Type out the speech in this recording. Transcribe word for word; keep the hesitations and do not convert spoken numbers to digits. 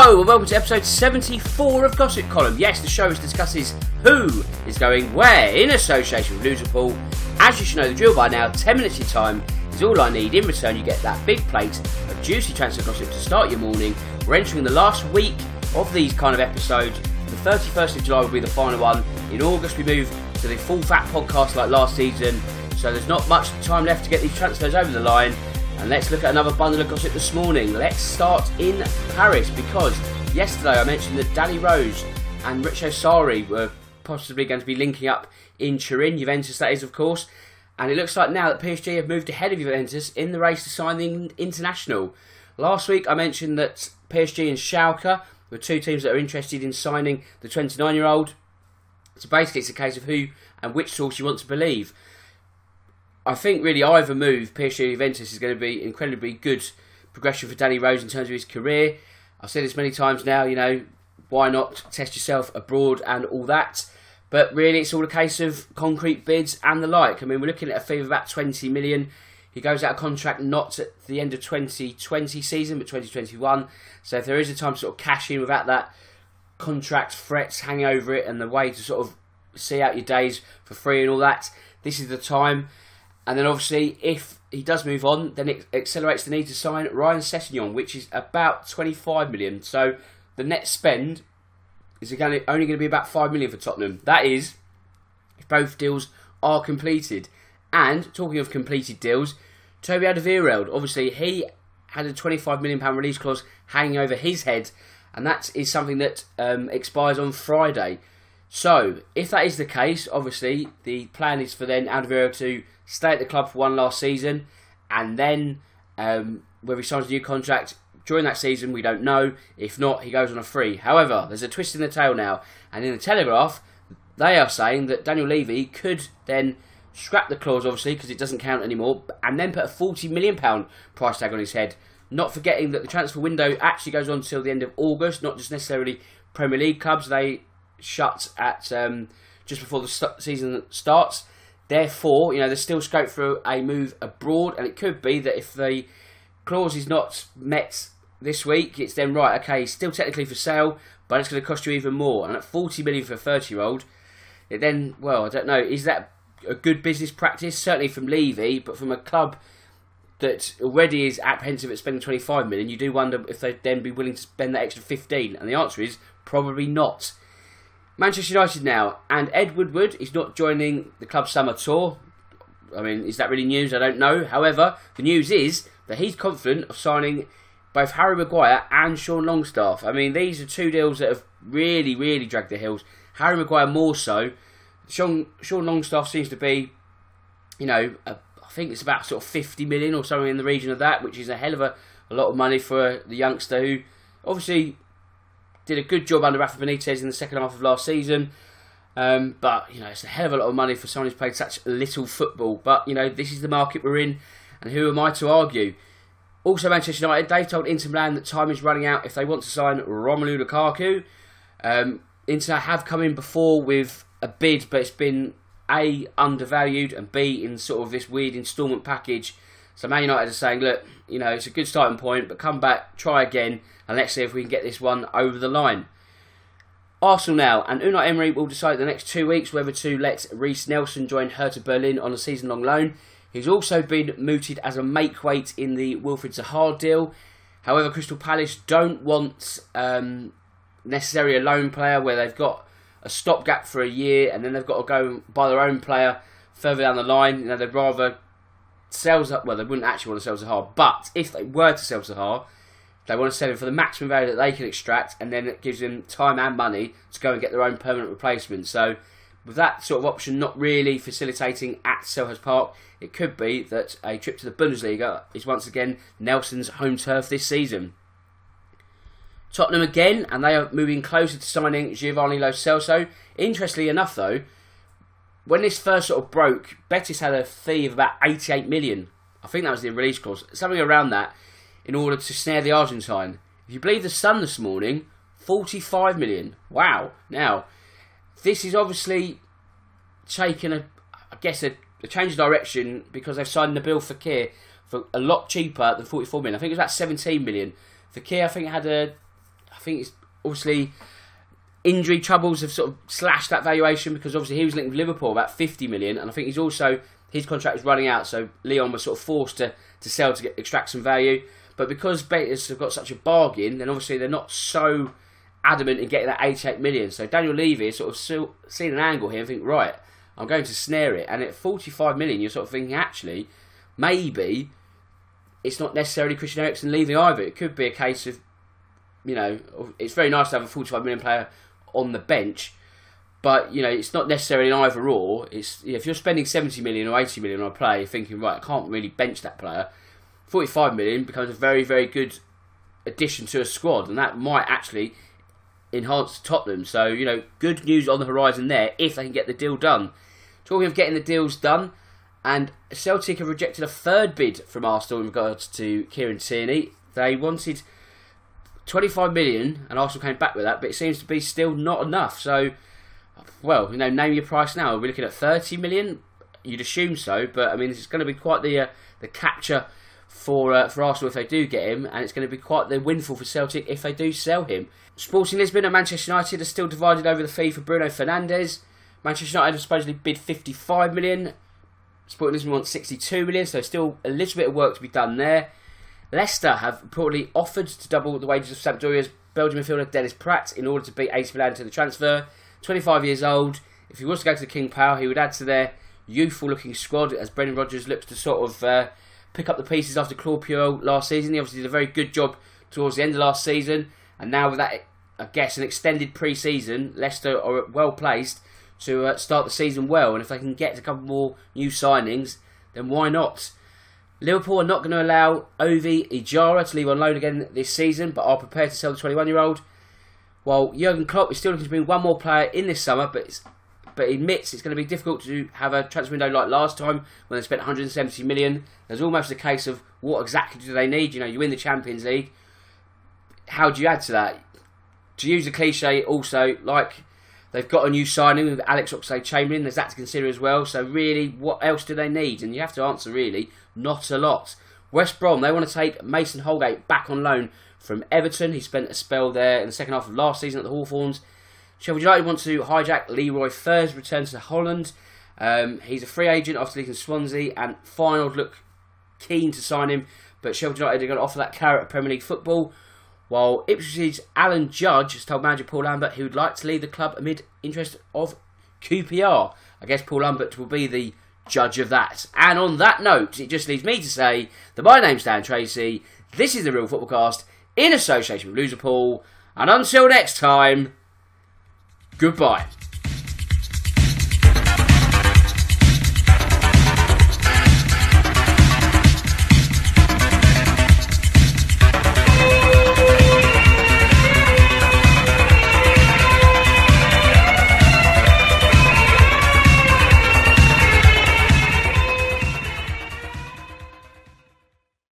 Hello and welcome to episode seventy-four of Gossip Column. Yes, the show which discusses who is going where in association with Loserpool. As you should know the drill by now, ten minutes of your time is all I need. In return, you get that big plate of juicy transfer gossip to start your morning. We're entering the last week of these kind of episodes. The thirty-first of July will be the final one. In August, we move to the full fat podcast like last season. So there's not much time left to get these transfers over the line. And let's look at another bundle of gossip this morning. Let's start in Paris, because yesterday I mentioned that Danny Rose and Richo Sarri were possibly going to be linking up in Turin, Juventus that is, of course. And it looks like now that P S G have moved ahead of Juventus in the race to sign the international. Last week I mentioned that P S G and Schalke were two teams that are interested in signing the twenty-nine-year-old. So basically it's a case of who and which source you want to believe. I think really either move, P S G or Juventus, is going to be incredibly good progression for Danny Rose in terms of his career. I've said this many times now, you know, why not test yourself abroad and all that? But really it's all a case of concrete bids and the like. I mean, we're looking at a fee of about twenty million. He goes out of contract not at the end of twenty twenty season, but twenty twenty-one. So if there is a time to sort of cash in without that contract threats hanging over it and the way to sort of see out your days for free and all that, this is the time. And then obviously, if he does move on, then it accelerates the need to sign Ryan Sessegnon, which is about twenty-five million. So the net spend is only going to be about five million for Tottenham. That is, if both deals are completed. And talking of completed deals, Toby Alderweireld, obviously he had a twenty-five million pounds release clause hanging over his head, and that is something that um, expires on Friday. So if that is the case, obviously the plan is for then Alderweireld to stay at the club for one last season, and then um, whether he signs a new contract during that season, we don't know. If not, he goes on a free. However, there's a twist in the tail now, and in the Telegraph, they are saying that Daniel Levy could then scrap the clause, obviously, because it doesn't count anymore, and then put a forty million pounds price tag on his head. Not forgetting that the transfer window actually goes on until the end of August, not just necessarily Premier League clubs. They shut at um, just before the st- season starts. Therefore, you know, there's still scope for a move abroad, and it could be that if the clause is not met this week, it's then right, okay, still technically for sale, but it's going to cost you even more. And at forty million for a thirty-year-old, it then, well, I don't know, is that a good business practice? Certainly from Levy, but from a club that already is apprehensive at spending twenty-five million, you do wonder if they'd then be willing to spend that extra fifteen, and the answer is probably not. Manchester United now, and Ed Woodward is not joining the club's summer tour. I mean, is that really news? I don't know. However, the news is that he's confident of signing both Harry Maguire and Sean Longstaff. I mean, these are two deals that have really, really dragged their heels. Harry Maguire more so. Sean, Sean Longstaff seems to be, you know, a, I think it's about sort of fifty million or something in the region of that, which is a hell of a, a lot of money for the youngster who obviously did a good job under Rafa Benitez in the second half of last season. Um, but, you know, it's a hell of a lot of money for someone who's played such little football. But, you know, this is the market we're in, and who am I to argue? Also, Manchester United, they've told Inter Milan that time is running out if they want to sign Romelu Lukaku. Um, Inter have come in before with a bid, but it's been A, undervalued, and B, in sort of this weird instalment package. So Man United are saying, look, you know, it's a good starting point, but come back, try again, and let's see if we can get this one over the line. Arsenal now, and Unai Emery will decide the next two weeks whether to let Reiss Nelson join Hertha Berlin on a season-long loan. He's also been mooted as a make-weight in the Wilfried Zaha deal. However, Crystal Palace don't want um, necessarily a loan player where they've got a stopgap for a year and then they've got to go and buy their own player further down the line. You know, they'd rather sell Zaha. Well, they wouldn't actually want to sell Zaha, but if they were to sell Zaha, they want to sell him for the maximum value that they can extract, and then it gives them time and money to go and get their own permanent replacement. So, with that sort of option not really facilitating at Selhurst Park, it could be that a trip to the Bundesliga is once again Nelson's home turf this season. Tottenham again, and they are moving closer to signing Giovanni Lo Celso. Interestingly enough, though, when this first sort of broke, Betis had a fee of about eighty-eight million. I think that was the release clause, something around that, in order to snare the Argentine. If you believe the Sun this morning, forty-five million. Wow. Now, this is obviously taken a, I guess, a, a change of direction because they've signed Nabil Fekir for a lot cheaper than forty-four million. I think it was about seventeen million. Fekir, I think, had a think it's obviously injury troubles have sort of slashed that valuation, because obviously he was linked with Liverpool about fifty million, and I think he's also, his contract is running out, so Lyon was sort of forced to, to sell to get, extract some value. But because Betis have got such a bargain, then obviously they're not so adamant in getting that eighty-eight million. So Daniel Levy is sort of still seeing an angle here and think, right, I'm going to snare it. And at forty-five million, you're sort of thinking, actually, maybe it's not necessarily Christian Eriksen leaving either. It could be a case of, you know, it's very nice to have a forty-five million player on the bench, but, you know, it's not necessarily an either or. It's, you know, if you're spending seventy million or eighty million on a player, you're thinking, right, I can't really bench that player. forty-five million becomes a very, very good addition to a squad, and that might actually enhance Tottenham. So, you know, good news on the horizon there if they can get the deal done. Talking of getting the deals done, and Celtic have rejected a third bid from Arsenal in regards to Kieran Tierney. They wanted twenty-five million, and Arsenal came back with that, but it seems to be still not enough. So, well, you know, name your price now. Are we looking at thirty million? You'd assume so, but I mean, it's going to be quite the uh, the capture for uh, for Arsenal if they do get him, and it's going to be quite the windfall for Celtic if they do sell him. Sporting Lisbon and Manchester United are still divided over the fee for Bruno Fernandes. Manchester United have supposedly bid fifty-five million. Sporting Lisbon wants sixty-two million, so still a little bit of work to be done there. Leicester have reportedly offered to double the wages of Sampdoria's Belgian midfielder Dennis Pratt in order to beat A C Milan to the transfer. twenty-five years old. If he was to go to the King Power, he would add to their youthful-looking squad as Brendan Rodgers looks to sort of uh, pick up the pieces after Claude Puel last season. He obviously did a very good job towards the end of last season, and now with that, I guess, an extended pre-season, Leicester are well placed to uh, start the season well, and if they can get a couple more new signings, then why not? Liverpool are not going to allow Ovi Ijara to leave on loan again this season, but are prepared to sell the twenty-one-year-old. While Jurgen Klopp is still looking to bring one more player in this summer, but it's, but admits it's going to be difficult to have a transfer window like last time when they spent one hundred seventy million. There's almost a case of what exactly do they need? You know, you win the Champions League. How do you add to that? To use the cliche, also, like, they've got a new signing with Alex Oxlade-Chamberlain. There's that to consider as well. So really, what else do they need? And you have to answer, really, not a lot. West Brom, they want to take Mason Holgate back on loan from Everton. He spent a spell there in the second half of last season at the Hawthorns. Sheffield United want to hijack Leroy Fur's return to Holland. Um, he's a free agent after leaving Swansea, and Feyenoord look keen to sign him, but Sheffield United are going to offer that carrot of Premier League football. While Ipswich's Alan Judge has told manager Paul Lambert he would like to lead the club amid interest of Q P R. I guess Paul Lambert will be the judge of that. And on that note, it just leaves me to say that my name's Dan Tracy. This is the Real Football Cast in association with Loserpool. And until next time, goodbye.